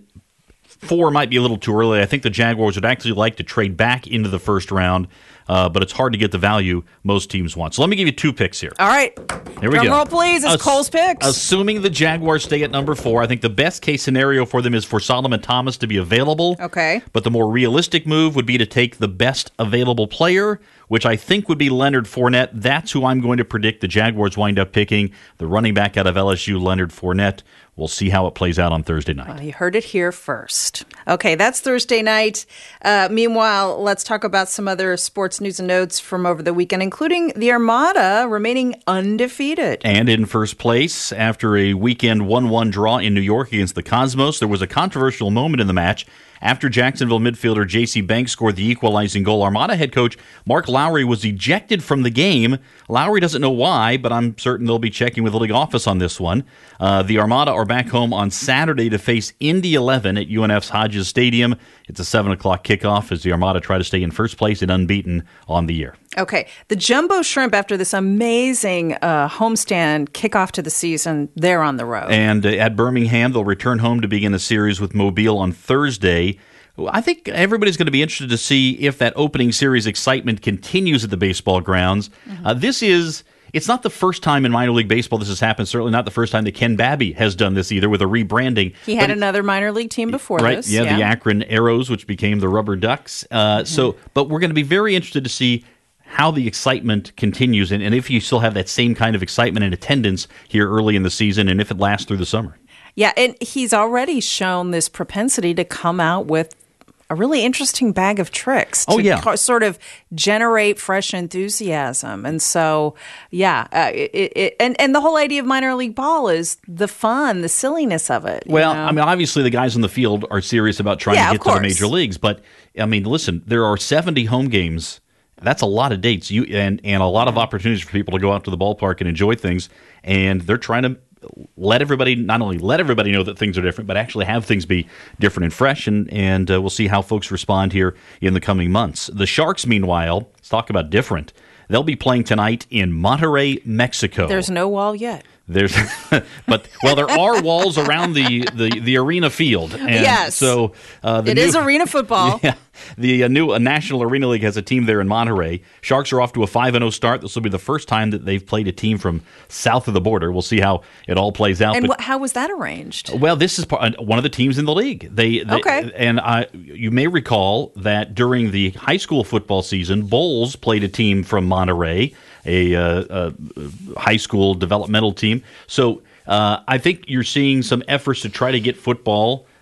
Four might be a little too early. I think the Jaguars would actually like to trade back into the first round, uh, but it's hard to get the value most teams want. So let me give you two picks here. All right. Here we Drum go. roll, please. It's Ass- Cole's picks. Assuming the Jaguars stay at number four, I think the best case scenario for them is for Solomon Thomas to be available. Okay. But the more realistic move would be to take the best available player, which I think would be Leonard Fournette. That's who I'm going to predict the Jaguars wind up picking, the running back out of L S U, Leonard Fournette. We'll see how it plays out on Thursday night. Well, you heard it here first. Okay, that's Thursday night. Uh, meanwhile, let's talk about some other sports news and notes from over the weekend, including the Armada remaining undefeated. And in first place, after a weekend one one draw in New York against the Cosmos, there was a controversial moment in the match. After Jacksonville midfielder J C Banks scored the equalizing goal, Armada head coach Mark Lowry was ejected from the game. Lowry doesn't know why, but I'm certain they'll be checking with the league office on this one. Uh, the Armada are back home on Saturday to face Indy eleven at U N F's Hodges Stadium. It's a seven o'clock kickoff as the Armada try to stay in first place and unbeaten on the year. Okay, the Jumbo Shrimp, after this amazing uh, homestand kickoff to the season, they're on the road. And uh, at Birmingham, they'll return home to begin a series with Mobile on Thursday. I think everybody's going to be interested to see if that opening series excitement continues at the baseball grounds. Mm-hmm. Uh, this is, it's not the first time in minor league baseball this has happened. Certainly not the first time that Ken Babby has done this either with a rebranding. He had another minor league team before Right, this. yeah, the Akron Arrows, which became the Rubber Ducks. Uh, mm-hmm. So, but we're going to be very interested to see how the excitement continues and, and if you still have that same kind of excitement and attendance here early in the season and if it lasts through the summer. Yeah, and he's already shown this propensity to come out with a really interesting bag of tricks to oh, yeah. co- sort of generate fresh enthusiasm. And so, yeah, uh, it, it, and, and the whole idea of minor league ball is the fun, the silliness of it. Well, you know? I mean, obviously the guys on the field are serious about trying Yeah, to of get to the course. major leagues. But, I mean, listen, there are seventy home games. That's a lot of dates you and, and a lot of opportunities for people to go out to the ballpark and enjoy things. And they're trying to let everybody, not only let everybody know that things are different, but actually have things be different and fresh. And, and uh, we'll see how folks respond here in the coming months. The Sharks, meanwhile, let's talk about different. They'll be playing tonight in Monterrey, Mexico. There's no wall yet. There's, but well, there are walls around the, the, the arena field. And Yes. so uh, the It new, is arena football. Yeah, the uh, new uh, National Arena League has a team there in Monterrey. Sharks are off to a five and oh start. This will be the first time that they've played a team from south of the border. We'll see how it all plays out. And but, wh- how was that arranged? well, this is part, uh, one of the teams in the league. They, they Okay. and I, you may recall that during the high school football season, Bulls played a team from Monterey, a, uh, a high school developmental team. So uh, I think you're seeing some efforts to try to get football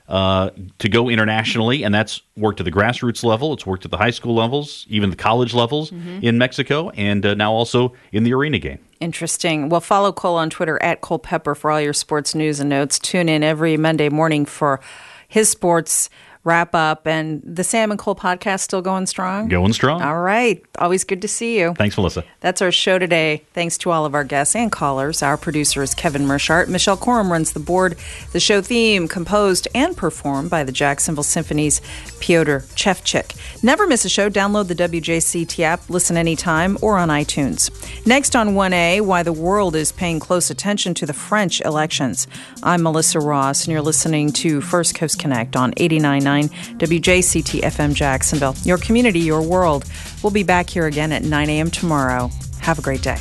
uh, to go internationally, and that's worked at the grassroots level. It's worked at the high school levels, even the college levels Mhm. in Mexico, and uh, now also in the arena game. Interesting. Well, follow Cole on Twitter at Cole Pepper for all your sports news and notes. Tune in every Monday morning for his sports wrap up. And the Sam and Cole podcast still going strong? Going strong. All right. Always good to see you. Thanks, Melissa. That's our show today. Thanks to all of our guests and callers. Our producer is Kevin Mershart. Michelle Corum runs the board. The show theme composed and performed by the Jacksonville Symphony's Piotr Chevchik. Never miss a show. Download the W J C T app. Listen anytime or on iTunes. Next on one A, why the world is paying close attention to the French elections. I'm Melissa Ross, and you're listening to First Coast Connect on eighty-nine point nine W J C T F M Jacksonville. Your community, your world. We'll be back here again at nine a.m. tomorrow. Have a great day.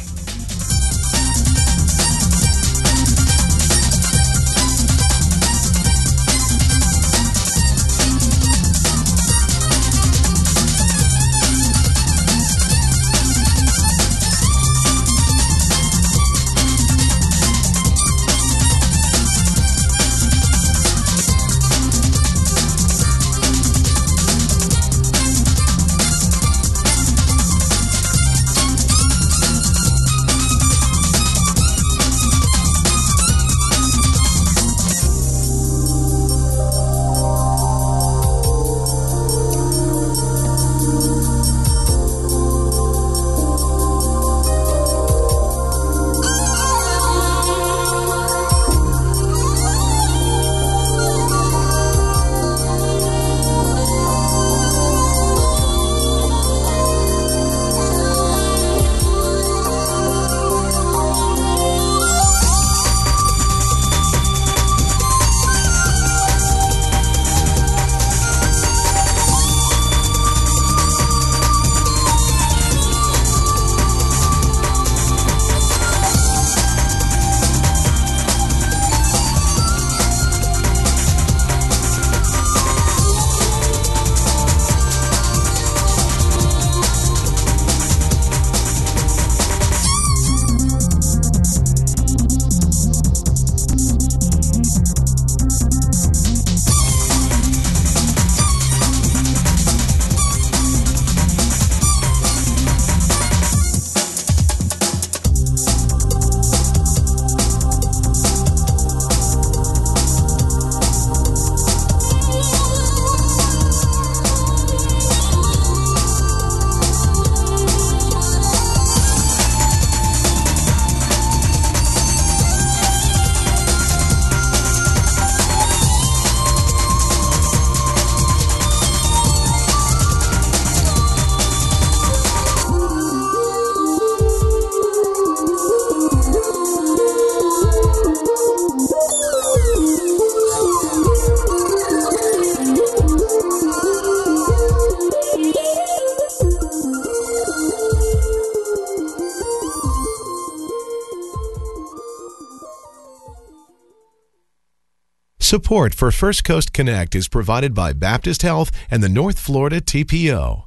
Support for First Coast Connect is provided by Baptist Health and the North Florida T P O.